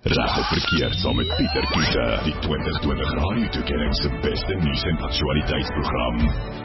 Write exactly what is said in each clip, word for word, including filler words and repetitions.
Reg of verkeerd saam met Pieter Kloete, die twintig twintig Radio Toekenning se beste nuus en aktualiteitsprogram.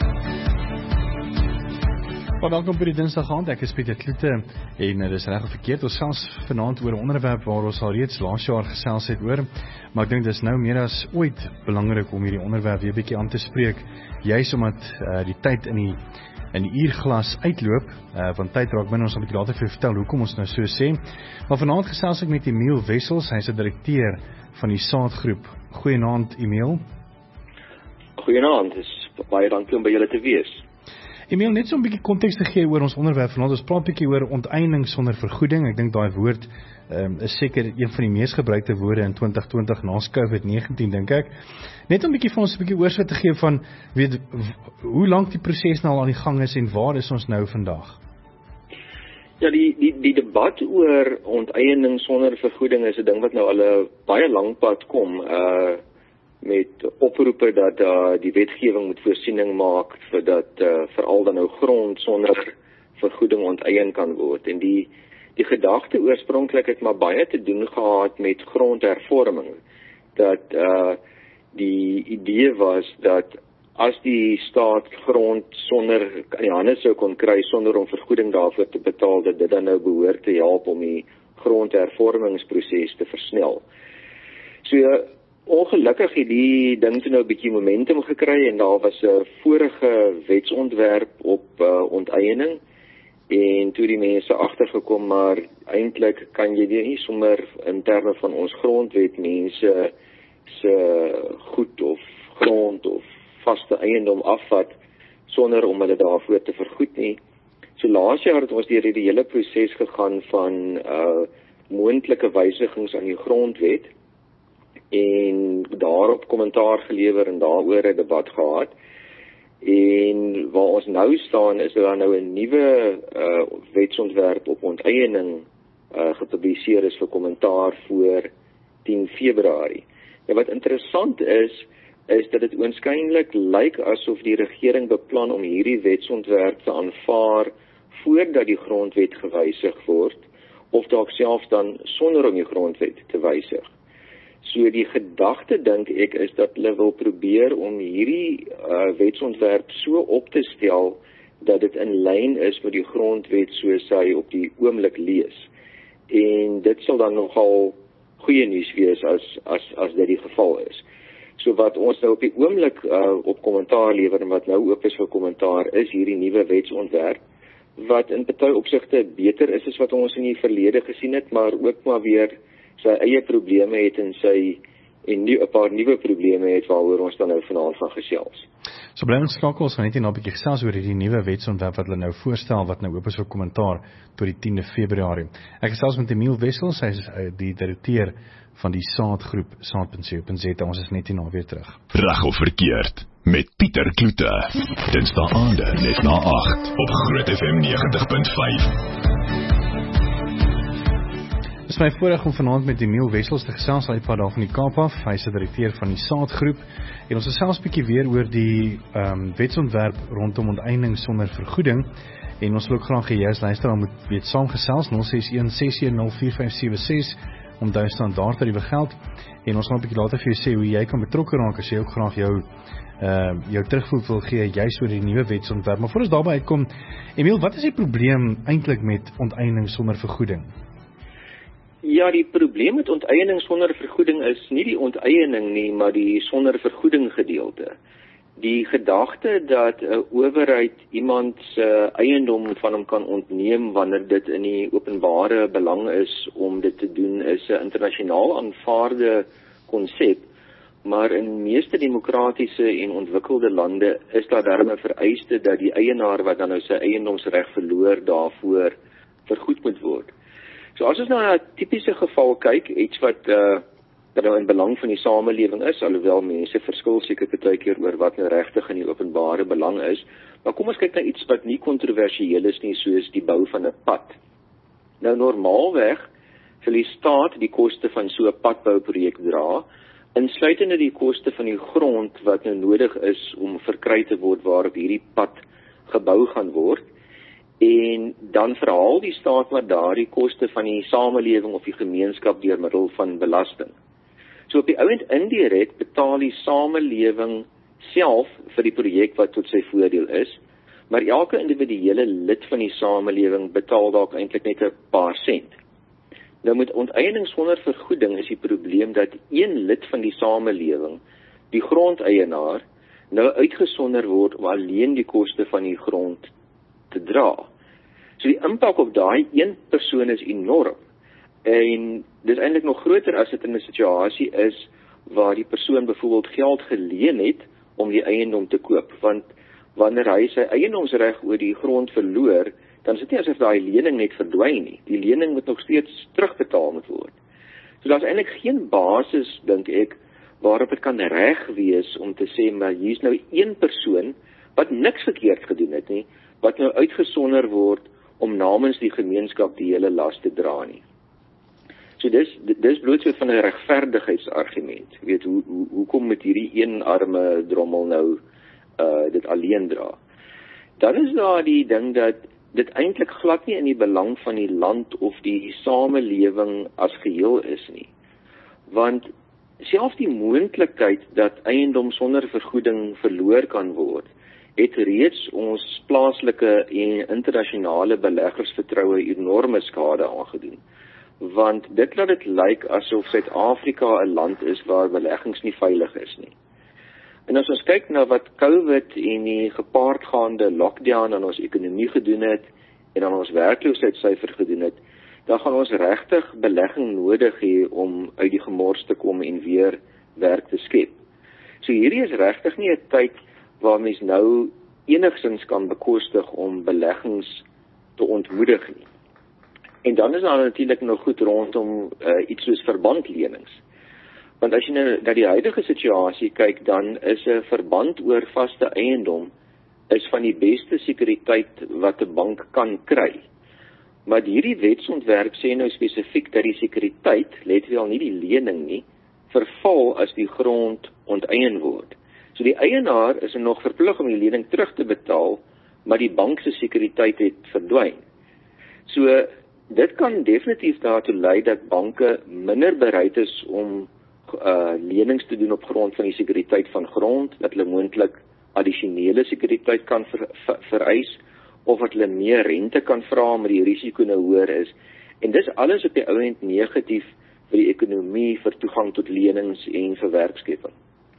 Maar welkom by die Dinsdag aand, ek is Pieter Kloete en dit is reg of verkeerd, ons sels vanaand oor 'n onderwerp waar ons al reeds laas jaar gesels het oor, maar ek dink dit is nou meer as ooit belangrik om hierdie onderwerp weer 'n bietjie aan te spreek, juis omdat uh, die tyd in die in die uurglas uitloop, uh, want tyd raak binne, ons sal 'n bietjie later vir vertel hoekom ons nou so sê. Maar vanaand gesels ek met Emiel Wessels, hy is 'n direkteur van die Saadgroep. Goeienaand Emiel. Goeienaand, dis baie dankie om by julle te wees. Emiel, net so 'n bietjie konteks te gee oor ons onderwerp vanaand. Ons praat 'n bietjie oor onteiening sonder vergoeding. Ek dink daai woord um, is seker een van die mees gebruikte woorde in twintig twintig na COVID negentien, dink ek. Net om 'n bietjie vir ons 'n bietjie oorsig te gee van weet hoe lank die proses nou al aan die gang is en waar is ons nou vandag? Ja, die die die debat oor onteiening sonder vergoeding is 'n ding wat nou al 'n baie lang pad kom. Uh met oproepe dat uh, die wetgewing moet voorsiening maak vir dat uh, veral dan nou grond sonder vergoeding onteien kan word. En die die gedagte oorspronklik het maar baie te doen gehad met grondhervorming. Dat uh, die idee was dat as die staat grond sonder in die hande sou kon kry sonder om vergoeding daarvoor te betaal, dat dit dan nou behoort te help om die grondhervormingsproses te versnel. So ongelukkig het die ding toe nou 'n bietjie momentum gekry en daar was 'n vorige wetsontwerp op uh, onteiening en toe die mense agtergekom, maar eintlik kan jy nie sommer in terme van ons grondwet mense se goed of grond of vaste eiendom afvat sonder om hulle daarvoor te vergoed nie. So laas jaar het ons deur die hele proses gegaan van uh, moontlike wysigings aan die grondwet en daarop kommentaar gelewer en daaroor 'n debat gehad. En waar ons nou staan is daar nou 'n nuwe uh, wetsontwerp op onteiening uh, gepubliseer is vir kommentaar voor tien Februarie. En wat interessant is, is dat dit oënskynlik lyk asof die regering beplan om hierdie wetsontwerp te aanvaar voordat die grondwet gewysig word, of dalk selfs dan sonder om die grondwet te wysig. So die gedagte, dink ek, is dat hulle wil probeer om hierdie uh, wetsontwerp so op te stel dat dit in lyn is met die grondwet soos hy op die oomblik lees. En dit sal dan nogal goeie nuus wees as as as dit die geval is. So wat ons nou op die oomblik uh, op kommentaar lewer en wat nou oop is vir kommentaar is hierdie nuwe wetsontwerp wat in party opsigte beter is as wat ons in die verlede gesien het, maar ook maar weer sy eie probleme het en sy en nie 'n paar nuwe probleme het waaroor ons dan nou vanaand van gesels. So bly ons skakel, ons gaan net hier nou 'n bietjie gesels oor hierdie nuwe wetsontwerp wat hulle nou voorstel wat nou oop is vir kommentaar tot die tiende Februarie. Ek gesels met Emiel Wessels, hy is die direkteur van die Saadgroep saad punt co punt za. Ons is net hier nou weer terug. Reg of verkeerd met Pieter Kloete. Dinsdae aande net na agt op Groot F M negentig punt vyf. Dit is my voorreg om vanaand met Emiel Wessels te gesels, hy pad daar van die Kaap af, hy is die direkteur van die Saadgroep, en ons gesels 'n bietjie weer oor die um, wetsontwerp rondom onteiening sonder vergoeding, en ons wil ook graag hê jy as luisteraar moet weet saamgesels, nul ses een ses een nul vier vyf sewe ses, om daai standaard tariewe geld, en ons gaan 'n bietjie later vir jou sê hoe jy kan betrokke raak, as jy ook graag jou uh, jou terugvoer wil gee, juist oor die nuwe wetsontwerp. Maar voor ons daarby uitkom, Emiel, wat is die probleem eintlik met onteiening sonder vergoeding? Ja, die probleem met onteiening sonder vergoeding is nie die onteiening nie, maar die sonder vergoeding gedeelte. Die gedagte dat 'n owerheid iemand se eiendom van hom kan ontneem wanneer dit in die openbare belang is om dit te doen, is 'n internasionaal aanvaarde konsep, maar in meeste demokratiese en ontwikkelde lande is daar darm 'n vereiste dat die eienaar wat dan nou sy eiendomsreg verloor daarvoor vergoed moet word. So as ons nou na 'n tipiese geval kyk, iets wat uh, wat nou in belang van die samelewing is, alhoewel mense verskil seker baie keer oor wat nou regtig in die openbare belang is, maar kom ons kyk na iets wat nie kontroversieel is nie, soos die bou van 'n pad. Nou normaalweg sal die staat die koste van so 'n padbouprojek dra, insluitende die koste van die grond wat nou nodig is om verkry te word waarop hierdie pad gebou gaan word. en dan verhaal die staat maar daardie koste van die samelewing of die gemeenskap deur middel van belasting. So op die ou end indirek betaal die samelewing self vir die projek wat tot sy voordeel is, maar elke individuele lid van die samelewing betaal dalk eintlik net 'n paar sent. Nou met onteiening sonder vergoeding is die probleem dat een lid van die samelewing, die grondeienaar, nou uitgesonder word om alleen die koste van die grond te dra. So die impak op daai een persoon is enorm. En dit is eintlik nog groter as dit in 'n situasie is waar die persoon byvoorbeeld geld geleen het om die eiendom te koop, want wanneer hy sy eiendomsreg oor die grond verloor, dan is dit nie asof daai lening net verdwyn nie. Die lening moet nog steeds terugbetaal moet word. So daar is eintlik geen basis, dink ek, waarop dit kan reg wees om te sê, maar hier is nou een persoon wat niks verkeerd gedoen het nie, wat nou uitgesonder word om namens die gemeenskap die hele las te dra nie. So dis dis bloot so van 'n regverdigheidsargument. Jy weet, hoe hoe hoekom moet hierdie een arme drommel nou uh dit alleen dra? Dan is daar die ding dat dit eintlik glad nie in die belang van die land of die samelewing as geheel is nie. Want selfs die moontlikheid dat eiendom sonder vergoeding verloor kan word, het reeds ons plaaslike en internasionale beleggers vertroue enorme skade aangedoen. Want dit laat dit lyk asof Suid-Afrika 'n land is waar beleggings nie veilig is nie. En as ons kyk na wat COVID en die gepaardgaande lockdown aan ons ekonomie gedoen het en aan ons werkloosheidssyfer gedoen het, dan gaan ons regtig belegging nodig hê om uit die gemors te kom en weer werk te skep. So hierdie is regtig nie 'n tyd waar mens nou enigsins kan bekostig om beleggings te ontmoedig nie. En dan is daar natuurlik nog goed rondom uh, iets soos verbandlenings. Want as jy nou na die huidige situasie kyk, dan is 'n verband oor vaste eiendom is van die beste sekuriteit wat 'n bank kan kry. Maar hierdie wetsontwerp sê nou spesifiek dat die sekuriteit, let wel nie die lening nie, verval as die grond onteien word. So die eienaar is nog verplig om die lening terug te betaal, maar die bank se sekuriteit het verdwyn. So dit kan definitief daartoe lei dat banke minder bereid is om uh, lenings te doen op grond van die sekuriteit van grond, dat hulle moontlik addisionele sekuriteit kan ver, ver, vereis, of dat hulle meer rente kan vra omdat die risiko nou hoër is. En dis alles op die ou end negatief vir die ekonomie, vir toegang tot lenings en vir werkskeping.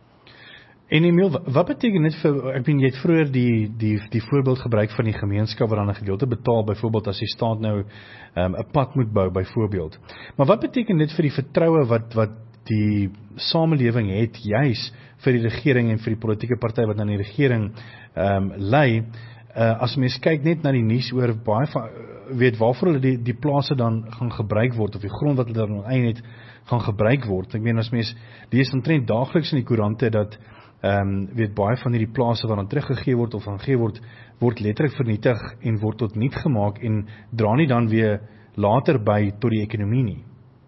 En Emil, wat beteken dit vir, ek bedoel, jy het vroeër die, die, die voorbeeld gebruik van die gemeenskap wat dan 'n gedeelte betaal, byvoorbeeld as die staat nou 'n um, pad moet bou, byvoorbeeld. Maar wat beteken dit vir die vertroue wat, wat die samelewing het, juis vir die regering en vir die politieke party wat aan die regering um, lei, uh, as mens kyk net na die nuus oor baie van, weet waarvoor hulle die, die plase dan gaan gebruik word, of die grond wat hulle dan eintlik gaan gebruik word. Ek meen, as mens lees omtrent daagliks in die koerante dat Ehm um, weet baie van hierdie plase wat dan teruggegee word of gegee word, word letterlik vernietig en word tot niet gemaak en dra nie dan weer later by tot die ekonomie nie.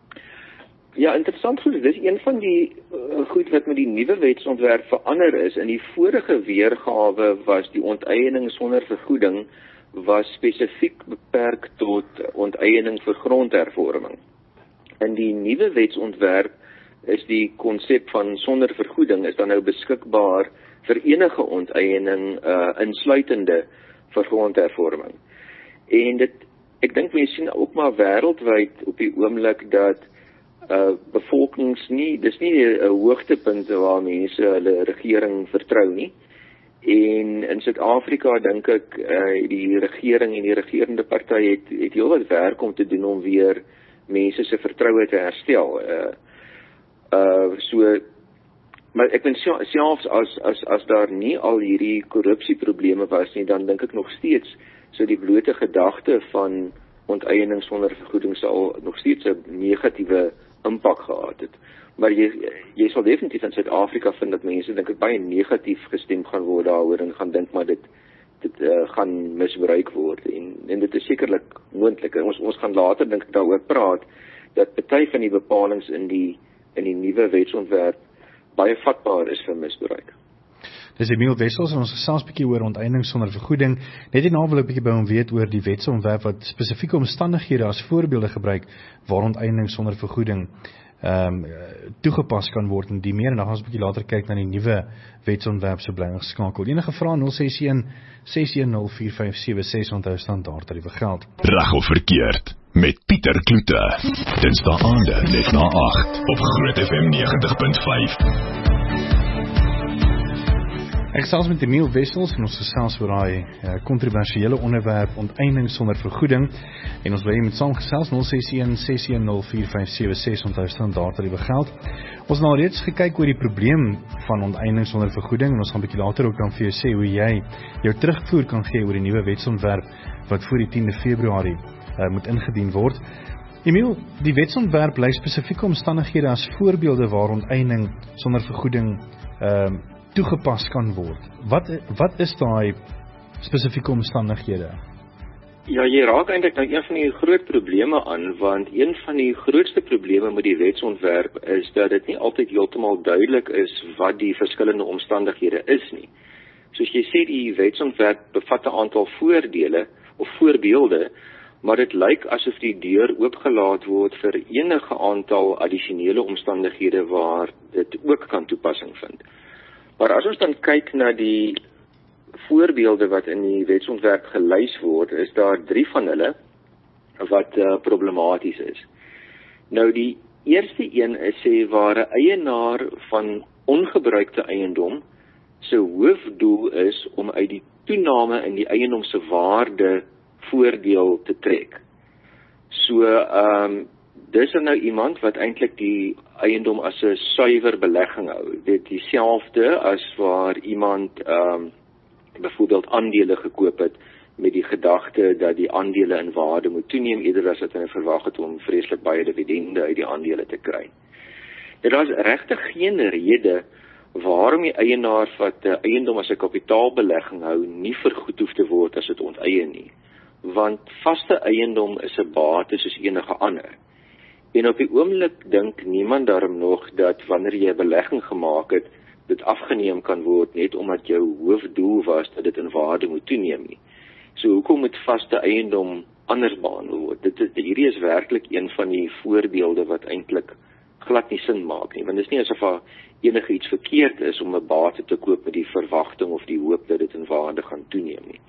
Ja, interessant goed, dis een van die uh, goed wat met die nuwe wetsontwerp verander is. In die vorige weergawe was die onteiening sonder vergoeding was spesifiek beperk tot onteiening vir grondhervorming. In die nuwe wetsontwerp is die konsep van sonder vergoeding is dan nou beskikbaar vir enige onteiening uh, insluitende vir grondhervorming. En dit, ek dink mense sien ook maar wêreldwyd op die oomblik dat uh, bevolkings nie, dis nie 'n hoogtepunt waar mense hulle regering vertrou nie. En in Suid-Afrika dink ek uh, die regering en die regerende party het, het heel wat werk om te doen om weer mense se vertroue te herstel. Uh, Uh, so, maar ek vind selfs as, as, as daar nie al hierdie korrupsieprobleme was nie, dan dink ek nog steeds, so die blote gedagte van onteiening sonder vergoeding sal nog steeds 'n negatiewe impak gehad het. Maar jy, jy sal definitief in Suid-Afrika vind dat mense dink ek baie negatief gestem gaan word daaroor en gaan dink maar dit, dit uh, gaan misbruik word. En, en dit is sekerlik moontlik. Ons, ons gaan later dink ek daaroor praat, dat party van die bepalings in die in die nuwe wetsontwerp baie vatbaar is vir misbruik. Dis Emiel Wessels en ons gesels bietjie oor onteiening sonder vergoeding. Net hierna wil ek bietjie by hom weet oor die wetsontwerp wat spesifieke omstandighede as voorbeelde gebruik waar onteiening sonder vergoeding um, toegepas kan word en die meer, en dan gaan ons bietjie later kyk na die nuwe wetsontwerp, so bly ingeskakel. Enige vrae nul ses een ses een nul vier vyf sewe ses, onthou standaard tariewe geld. Reg of verkeerd met Pieter Kloete. Dinsdae aande net na agt op Groot F M negentig punt vyf. Ek gesels met Emiel Wessels en ons gesels oor daai kontroversiële uh, onderwerp onteiening sonder vergoeding en ons wil hê met saam gesels nul ses een ses een nul vier vyf sewe ses, onthou standaard tariewe geld. Ons het nou reeds gekyk oor die probleem van onteiening sonder vergoeding en ons gaan 'n bietjie later ook dan vir jou sê hoe jy jou terugvoer kan gee oor die nuwe wetsontwerp wat voor die tiende Februarie uh, moet ingedien word. Emiel, die wetsontwerp lei spesifieke omstandighede as voorbeelde waar onteiening sonder vergoeding uh, toegepas kan word. Wat wat is daai spesifieke omstandighede? Ja, jy raak eintlik nou een van die groot probleme aan, want een van die grootste probleme met die wetsontwerp is dat dit nie altyd heeltemal duidelik is wat die verskillende omstandighede is nie. Soos jy sê, die wetsontwerp bevat 'n aantal voordele of voorbeelde, maar dit lyk asof die deur oopgelaat word vir enige aantal addisionele omstandighede waar dit ook kan toepassing vind. Maar as ons dan kyk na die voorbeelde wat in die wetsontwerp gelys word, is daar drie van hulle wat uh, problematies is. Nou die eerste een is sê waar 'n eienaar van ongebruikte eiendom se hoofdoel is om uit die toename in die eiendom se waarde voordeel te trek. So, ehm um, dis er nou iemand wat eintlik die eiendom as 'n suiwer belegging hou. Dit dieselfde as waar iemand ehm um, byvoorbeeld aandele gekoop het met die gedagte dat die aandele in waarde moet toeneem eerder as wat hulle verwag het om vreeslik baie dividende uit die aandele te kry. Dit is regtig geen rede waarom die eienaar wat 'n eiendom as 'n kapitaalbelegging hou nie vergoed hoef te word as dit onteien nie. Want vaste eiendom is 'n bate soos enige ander. En op die oomblik dink niemand daarom nog dat wanneer jy 'n belegging gemaak het, dit afgeneem kan word net omdat jou hoofdoel was dat dit in waarde moet toeneem nie. So hoekom moet vaste eiendom anders behandel word? Dit is hierdie is werklik een van die voorbeelde wat eintlik glad nie sin maak nie, want dit is nie asof daar enige iets verkeerd is om 'n bate te koop met die verwagting of die hoop dat dit in waarde gaan toeneem nie.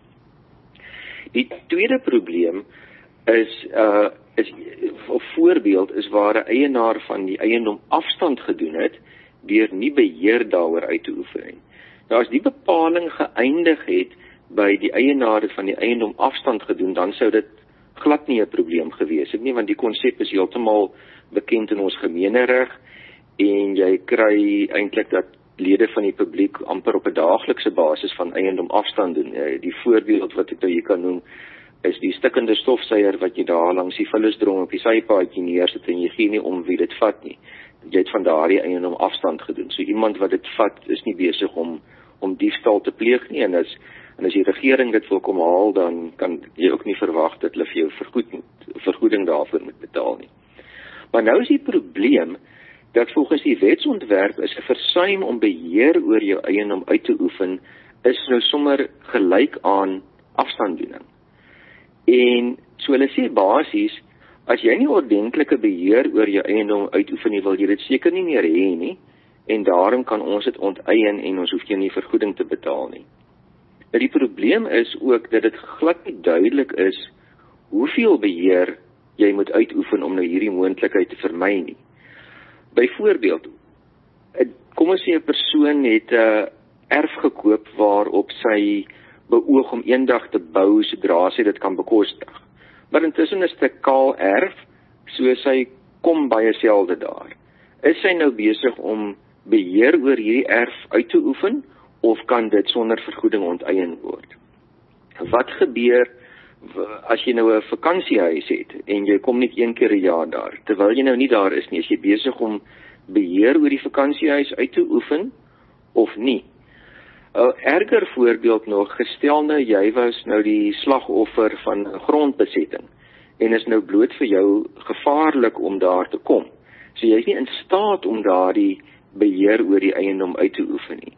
Die tweede probleem is uh is 'n voorbeeld is waar 'n eienaar van die eiendom afstand gedoen het deur nie beheer daaroor uit te oefen nie. Nou as die bepaling geëindig het by die eienaar van die eiendom afstand gedoen, dan sou dit glad nie 'n probleem gewees het nie, want die konsep is heeltemal bekend in ons gemeenereg en jy kry eintlik dat lede van die publiek amper op 'n daaglikse basis van eiendom afstand doen. Die voorbeeld wat ek nou hier kan noem is die stikkende stofsuier wat jy daar langs die vullisdrom op die sypaadjie neersit en jy gee nie om wie dit vat nie. Jy het van daardie eiendom afstand gedoen. So iemand wat dit vat is nie besig om om diefstal te pleeg nie, en as en as die regering dit wil kom haal, dan kan jy ook nie verwag dat hulle vir jou vergoeding vergoeding daarvoor moet betaal nie. Maar nou is die probleem dat volgens die wetsontwerp is 'n versuim om beheer oor jou eiendom uit te oefen is nou sommer gelyk aan afstanddoening. En so hulle sê basies, as jy nie ordentlike beheer oor jou eiendom uitoefen nie, wil jy dit seker nie meer hê nie, en daarom kan ons dit onteien en ons hoef jy nie vergoeding te betaal nie. Maar die probleem is ook dat dit glad nie duidelik is hoeveel beheer jy moet uitoefen om nou hierdie moontlikheid te vermy nie. Byvoorbeeld, kom ons sê 'n persoon het 'n uh, erf gekoop waarop sy beoog om eendag te bou sodra sy dit kan bekostig. Maar intussen is dit 'n kaal erf, so sy kom baie selde daar. Is sy nou besig om beheer oor hierdie erf uit te oefen, of kan dit sonder vergoeding onteien word? Wat gebeur as jy nou 'n vakansiehuis het en jy kom net een keer 'n jaar daar, terwyl jy nou nie daar is nie, is jy besig om beheer oor die vakansiehuis uit te oefen of nie? 'n Erger voorbeeld nog, gestel nou jy was nou die slagoffer van grondbesetting en is nou bloot vir jou gevaarlik om daar te kom. So jy is nie in staat om daardie beheer oor die eiendom uit te oefen nie.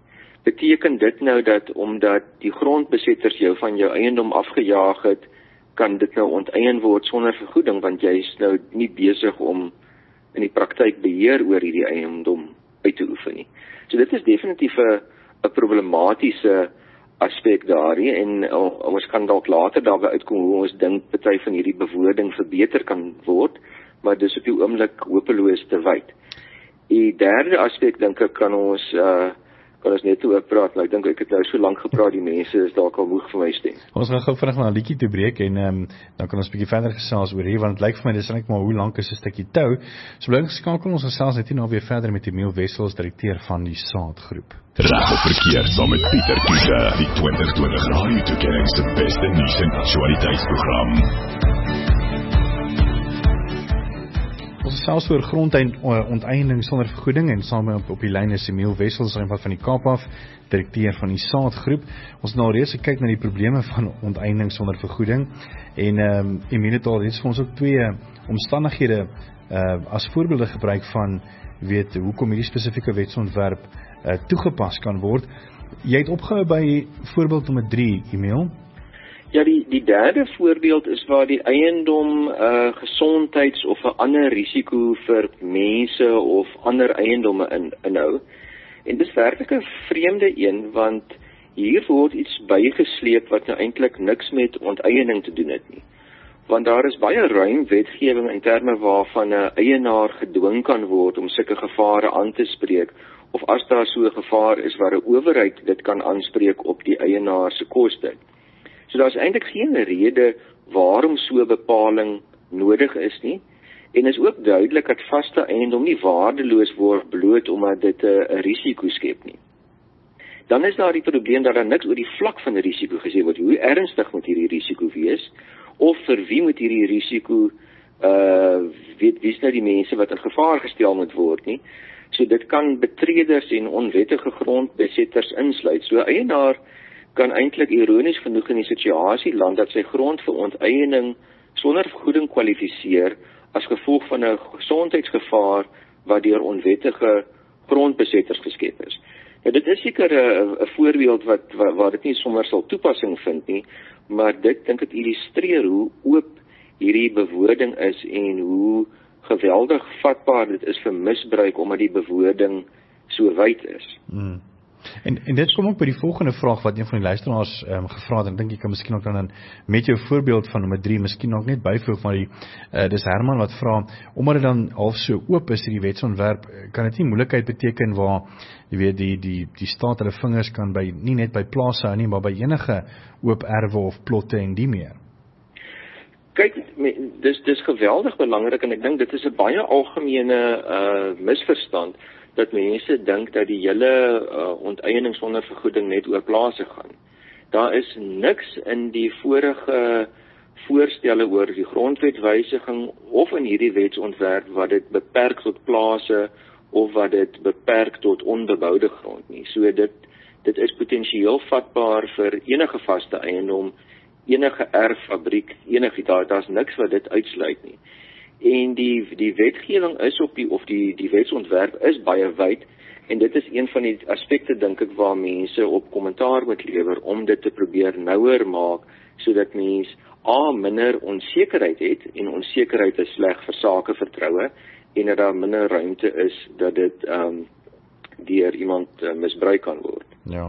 beteken dit nou dat omdat die grondbesetters jou van jou eiendom afgejaag het, kan dit nou onteien word sonder vergoeding, want jy is nou nie besig om in die praktyk beheer oor hierdie eiendom uit te oefen nie. So dit is definitief 'n 'n problematiese aspek daarin, en uh, ons kan dalk later daarby uitkom hoe ons dink party van hierdie bewoording verbeter kan word, maar dis op die oomblik hopeloos te wyd. Die derde aspek dink ek kan ons uh, kan ons net oor praat, maar ek dink ek het nou so lank gepraat, die mense is dalk al moeg vir my stem. Ons gaan gou vinnig na 'n liedjie toe breek en um, dan kan ons 'n bietjie verder gesels oor hier, want dit lyk vir my dis net maar hoe lank is 'n stukkie tou. So bly geskakel, ons gesels net nou weer verder met Emile Wessels, direkteur van die Saadgroep. Reg op verkeer saam met Pieter Kiese, die twintig twintig Radio Toekenning se beste nuus en aktualiteitsprogram. Ons is selfs oor grondonteeneming sonder vergoeding en saam op, op die lyn is Emile Wessels van die Kaap af, direkteur van die Saadgroep. Ons het nou reeds gekyk na die probleme van onteiening sonder vergoeding en um, Emile het al reeds vir ons ook twee omstandighede uh, as voorbeelde gebruik van weet hoekom hierdie spesifieke wetsontwerp uh, toegepas kan word. Jy het opgehou by voorbeeld nommer drie, Emile. Ja, die, die derde voorbeeld is waar die eiendom uh, gesondheids- of 'n ander risiko vir mense of ander eiendomme in, inhou. En dis werklik 'n vreemde een, want hier word iets bygesleep wat nou eintlik niks met onteiening te doen het nie. Want daar is baie ruim wetgewing in terme waarvan 'n eienaar gedwing kan word om sulke gevare aan te spreek, of as daar so 'n gevaar is waar 'n owerheid dit kan aanspreek op die eienaar se koste. So daar is eintlik geen rede waarom so 'n bepaling nodig is nie, en is ook duidelik dat vaste eiendom nie waardeloos word bloot omdat dit 'n risiko skep nie. Dan is daar die probleem dat daar niks oor die vlak van die risiko gesê word. Hoe ernstig moet hierdie risiko wees, of vir wie moet hierdie risiko uh, weet wie is nou die mense wat in gevaar gestel moet word nie. So dit kan betreders en onwettige grondbesetters insluit. So eienaar kan eintlik ironies genoeg in die situasie land dat sy grond vir onteiening sonder vergoeding kwalifiseer as gevolg van 'n gesondheidsgevaar wat deur onwettige grondbesetters geskep is. Nou, dit is seker 'n voorbeeld wat waar, waar dit nie sommer sal toepassing vind nie, maar dit dink ek illustreer hoe oop hierdie bewoording is en hoe geweldig vatbaar dit is vir misbruik omdat die bewoording so wyd is. Hmm. En, en dit kom ook by die volgende vraag wat een van die luisteraars um, gevra het, en dink ek kan miskien ook dan met jou voorbeeld van nommer drie, miskien ook net byvoeg, maar die, uh, dis Herman wat vra, omdat dit dan half so oop is, die wetsontwerp, kan dit nie moeilikheid beteken waar, jy weet, die, die, die staat hulle vingers kan by, nie net by plase hou nie, maar by enige oop erwe of plotte en die meer? Kyk, dis, dis geweldig belangrik, en ek dink dit is 'n baie algemene uh, misverstand, dat mense dink dat die hele uh, onteiening sonder vergoeding net oor plase gaan. Daar is niks in die vorige voorstelle oor die grondwetwysiging of in hierdie wetsontwerp wat dit beperk tot plase of wat dit beperk tot onbeboude grond nie. So dit, dit is potensieel vatbaar vir enige vaste eiendom, enige erffabriek, enige, daar, daar's niks wat dit uitsluit nie. En die, die wetgewing is op die, of die, die wetsontwerp is baie wyd, en dit is een van die aspekte, dink ek, waar mense op kommentaar moet lewer, om dit te probeer nouer maak, sodat mens A, minder onsekerheid het, en onsekerheid is sleg vir sake vertroue, en dat daar minder ruimte is, dat dit um, deur iemand uh, misbruik kan word. Ja.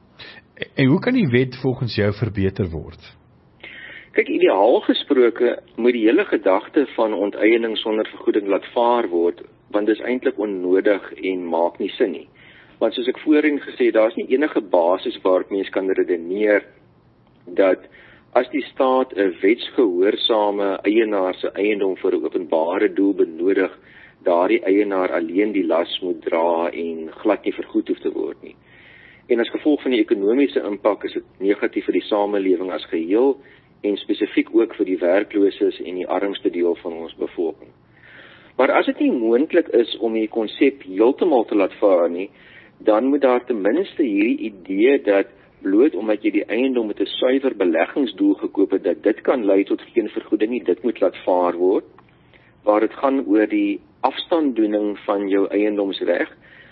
En hoe kan die wet volgens jou verbeter word? Kyk, ideaal gesproke moet die hele gedagte van onteiening sonder vergoeding laat vaar word, want dit is eintlik onnodig en maak nie sin nie. Want soos ek voorheen gesê, daar is nie enige basis waarop mens kan redeneer dat as die staat 'n wetsgehoorsame eienaar se eiendom vir 'n openbare doel benodig, daardie eienaar alleen die las moet dra en glad nie vergoed hoef te word nie. En as gevolg van die ekonomiese impak is dit negatief vir die samelewing as geheel, en spesifiek ook vir die werklooses en die armste deel van ons bevolking. Maar as dit nie moontlik is om die konsep heeltemal te laat vaar nie, dan moet daar ten minste hierdie idee dat bloot omdat jy die eiendom met 'n suiwer beleggingsdoel gekoop het, dat dit kan lei tot geen vergoeding nie, dit moet laat vaar word, waar dit gaan oor die afstanddoening van jou eiendomsreg,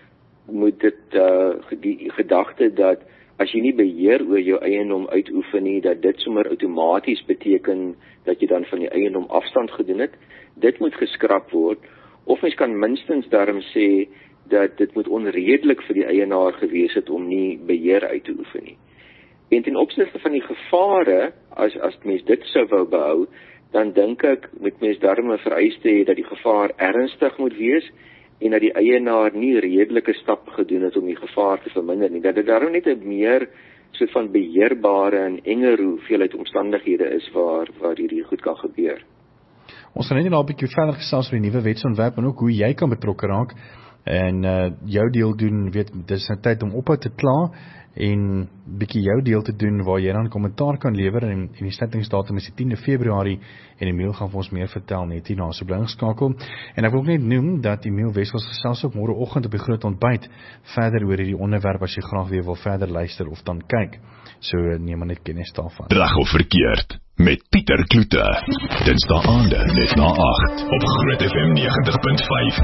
moet dit uh, die gedagte dat as jy nie beheer oor jou eiendom uitoefen nie, dat dit sommer outomaties beteken dat jy dan van die eiendom afstand gedoen het, dit moet geskrap word, of mens kan minstens daarom sê dat dit moet onredelik vir die eienaar gewees het om nie beheer uit te oefen nie. En ten opsigte van die gevare, as, as mens dit sou wou behou, dan dink ek, moet mens daarom 'n vereiste hê dat die gevaar ernstig moet wees, en dat die eienaar nie redelike stap gedoen het om die gevaar te verminder nie, dat dit daarom net 'n meer soort van beheerbare en enger hoeveelheid omstandighede is waar, waar hierdie goed kan gebeur. Ons gaan net nou 'n bietjie verder gesels oor die nuwe wetsontwerp en ook hoe jy kan betrokke raak en uh, jou deel doen, weet, dis nou tyd om ophou te kla en bietjie jou deel te doen waar jy dan kommentaar kan lewer en, en die sluitingsdatum is die tiende Februarie en Emiel gaan vir ons meer vertel net hierna, so bly ingeskakel. En ek wil ook net noem dat Emiel Wessels gesels ook môreoggend op die groot ontbyt verder oor hierdie onderwerp as jy graag weer wil verder luister of dan kyk. So neem maar net kennis daarvan. Reg of verkeerd met Pieter Kloete. Dinsdae aande net na agt op Groot F M negentig punt vyf.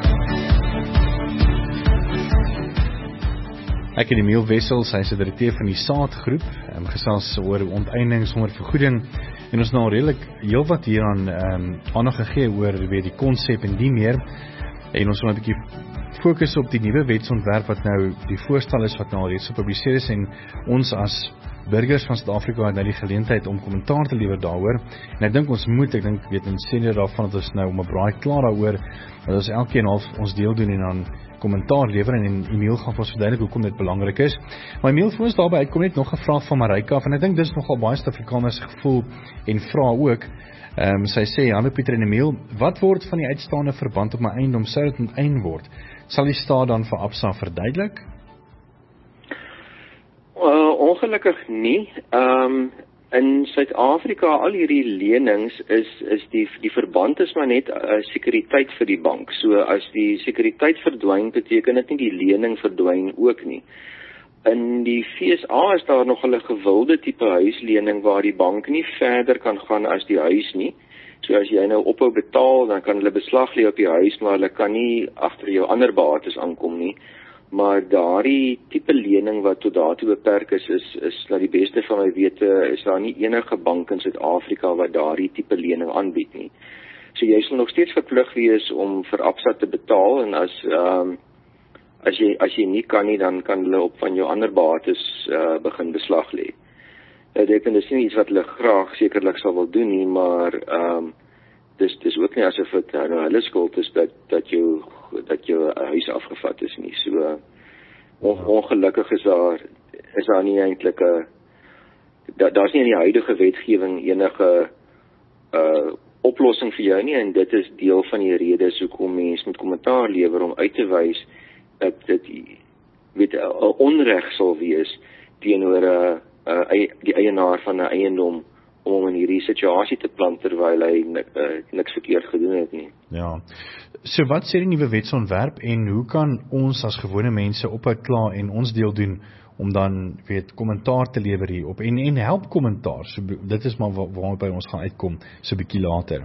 Ek en Emiel Wessels, hy is die direkteur van die Saadgroep, um, gesels oor onteiening sonder vergoeding, en ons nou redelik heel wat hieraan um, aandag gegee oor weer die konsep en die meer, en ons wil 'n bietjie fokus op die nuwe wetsontwerp wat nou die voorstel is wat nou al reeds gepubliseer is, en ons as burgers van Suid-Afrika het nou die geleentheid om kommentaar te lewer daaroor, en ek dink ons moet, ek dink, weet ons sê daarvan dat ons nou om 'n braai klaar daaroor, dat ons elkeen half ons deel doen en dan kommentaar lewer, en Emiel gaan vir ons verduidelik hoekom dit belangrik is. Maar Emiel, vir ons daarby uitkom net nog 'n vraag van Marika af, en ek dink dis nogal baie Suid-Afrikaners gevoel en vra ook. Um, sy sê, hallo Pieter en Emiel, wat word van die uitstaande verband op my eiendom, sou dit onteien word? Sal die staat dan vir Absa verduidelik? Uh, ongelukkig nie. Um, in Suid-Afrika, al hierdie lenings is, is die, die verband is maar net uh, sekuriteit vir die bank. So as die sekuriteit verdwyn, beteken dit nie die lening verdwyn ook nie. In die V S A is daar nog 'n gewilde tipe huislening waar die bank nie verder kan gaan as die huis nie. So as jy nou ophou betaal, dan kan hulle beslag lê op die huis, maar hulle kan nie agter jou ander bates aankom nie. Maar daardie tipe lening wat tot daartoe beperk is, is, is na die beste van my wete, is daar nie enige bank in Suid-Afrika wat daardie tipe lening aanbied nie. So jy sal nog steeds verplig wees om vir Absa te betaal, en as um, as jy as jy nie kan nie, dan kan hulle op van jou ander bates uh, begin beslag lê. Uh, dit is nie iets wat hulle graag sekerlik sal wil doen nie, maar um, dis dis ook nie asof dit uh, nou hulle skuld is dat dat jou dat jou huis afgevat is nie. So uh, on, ongelukkig is daar is daar nie eintlik 'n da, daar's nie in die huidige wetgewing enige uh, oplossing vir jou nie, en dit is deel van die redes hoekom mense met kommentaar lewer om uit te wys dat dit weet 'n onreg sal wees teenoor 'n uh, die eienaar van 'n eiendom om hom in hierdie situasie te plant terwyl hy uh, niks verkeerd gedoen het nie. Ja. So wat sê die nuwe wetsontwerp en hoe kan ons as gewone mense ophou kla en ons deel doen om dan weet kommentaar te lewer hierop en en help kommentaar. So dit is maar waar, waar by ons gaan uitkom so 'n bietjie later.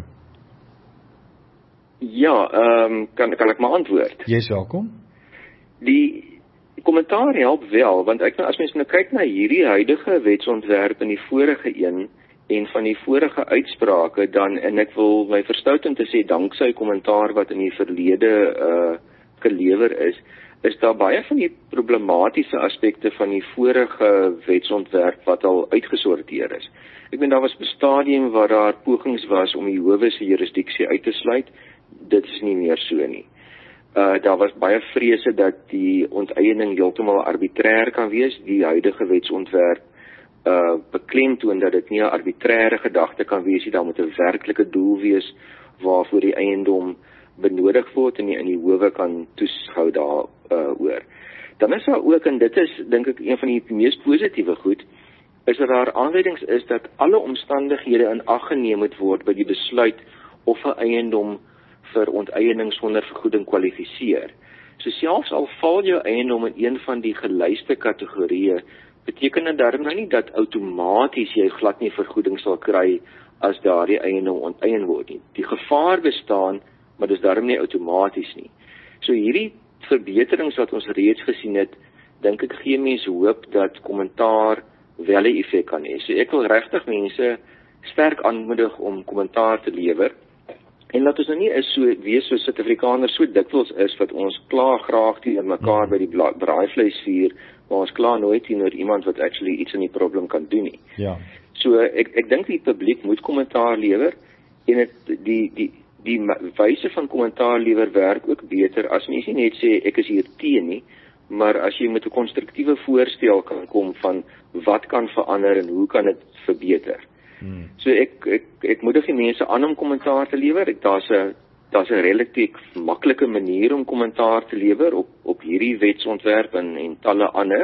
Ja, ehm um, kan kan ek maar antwoord. Jy is welkom. Die kommentaar help wel, want ek nou as mens nou kyk na hierdie huidige wetsontwerp en die vorige een en van die vorige uitsprake, dan, en ek wil my verstout om te sê, danksy kommentaar wat in die verlede uh, gelewer is, is daar baie van die problematiese aspekte van die vorige wetsontwerp wat al uitgesorteer is. Ek meen, daar was 'n stadium waar daar pogings was om die howe se jurisdiksie uit te sluit, dit is nie meer so nie. Uh, daar was baie vrese dat die onteiening heeltemal arbitrair kan wees, die huidige wetsontwerp uh, beklemtoon dat dit nie 'n arbitrære gedagte kan wees nie, daar moet 'n werklike doel wees waarvoor die eiendom benodig word en die in die howe kan toeskou daar uh, oor. Dan is daar ook, en dit is dink ek een van die mees positiewe goed, is dat daar aanwysings is dat alle omstandighede in ag geneem moet word by die besluit of 'n eiendom vir onteiening sonder vergoeding kwalifiseer. So selfs al val jou eiendom in een van die gelyste kategorieë, beteken dit daarom nou nie dat outomaties jy glad nie vergoeding sal kry as daardie eiendom onteien word nie. Die gevaar bestaan, maar dis daarom nie outomaties nie. So hierdie verbeterings wat ons reeds gesien het, dink ek gee mense hoop dat kommentaar wel 'n effek kan hê. So ek wil regtig mense sterk aanmoedig om kommentaar te lewer. En laat ons nou nie is so wees so Suid-Afrikaners so dikwels is wat ons kla graag teenoor mekaar by die braaivleisvuur, maar ons kla nooit teenoor iemand wat actually iets aan die probleem kan doen nie. Ja. So ek ek dink die publiek moet kommentaar lewer en het, die die die wyse van kommentaar lewer werk ook beter as mens nie net sê ek is hier teen nie, maar as jy met 'n konstruktiewe voorstel kan kom van wat kan verander en hoe kan dit verbeter. Hmm. So ek ek ek moedig die mense aan om kommentaar te lewer. Ek daar's 'n daar's 'n relatief maklike manier om kommentaar te lewer op op hierdie wetsontwerp en en talle ander.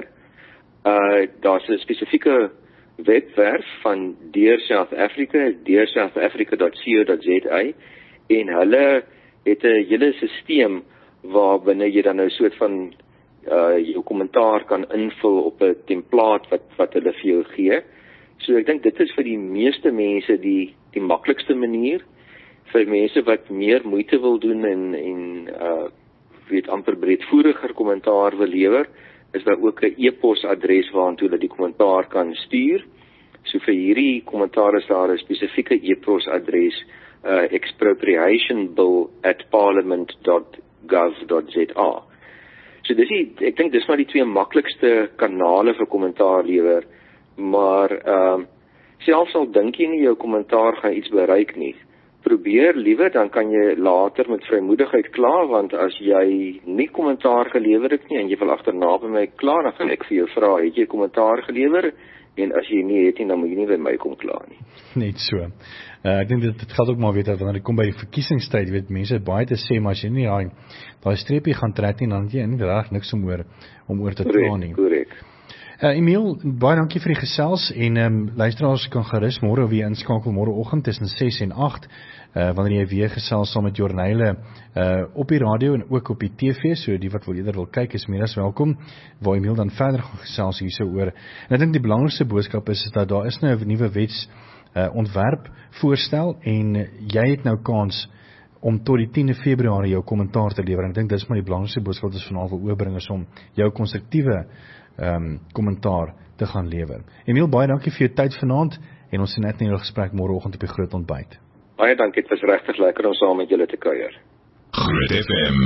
Uh daar's 'n spesifieke webwerf van Deur South Africa, deur south africa dot co dot za en hulle het 'n hele stelsel waar binne jy dan nou 'n soort van uh jou kommentaar kan invul op 'n template wat wat hulle vir jou gee. So ek dink dit is vir die meeste mense die die maklikste manier. Vir mense wat meer moeite wil doen en en uh weet amper breedvoeriger kommentaar wil lewer, is daar ook 'n e-posadres waartoe hulle die kommentaar kan stuur. So vir hierdie kommentaar is daar 'n spesifieke e-posadres, uh expropriationbill at parliament dot gov dot za. So dis die, ek dink dis maar die twee maklikste kanale vir kommentaar lewer. Maar ehm uh, selfs al dink jy nie jou kommentaar gaan iets bereik nie, probeer liewer, dan kan jy later met vrymoedigheid kla, want as jy nie kommentaar gelewer het nie en jy wil agterna by my kla, dan gaan ek vir jou vra, het jy kommentaar gelewer? En as jy nie het nie, dan moet jy nie by my kom kla nie. Net so. Uh, ek dink dit, dit geld ook maar weet dat wanneer dit kom by die verkiesingstyd, weet mense het baie te sê, maar as jy nie daai daai streepie gaan trek nie, dan het jy inderdaad niks om oor om oor te kla nie. Korrek. Uh, Emiel, baie dankie vir die gesels en um, luisteraars kan gerus môre weer inskakel môreoggend tussen ses en agt uh, wanneer jy weer gesels saam met Jornale uh, op die radio en ook op die T V, so die wat wil eerder wil kyk is meer as welkom, waar Emiel dan verder gaan gesels hierso oor. En ek dink die belangrikste boodskap is, is dat daar is nou 'n nuwe wets uh, ontwerp voorstel en uh, jy het nou kans om tot die tiende Februarie jou kommentaar te lewer. Ek dink dis maar die belangrikste boodskap wat ons vanaand wil oorbring, is om jou konstruktiewe um, kommentaar te gaan lewer. Emiel, baie dankie vir jou tyd vanaand en ons sien net in 'n gesprek môreoggend op die groot ontbyt. Baie dankie, dit was regtig lekker om saam met julle te kuier. Groot F M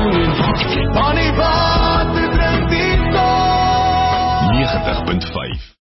negentig punt vyf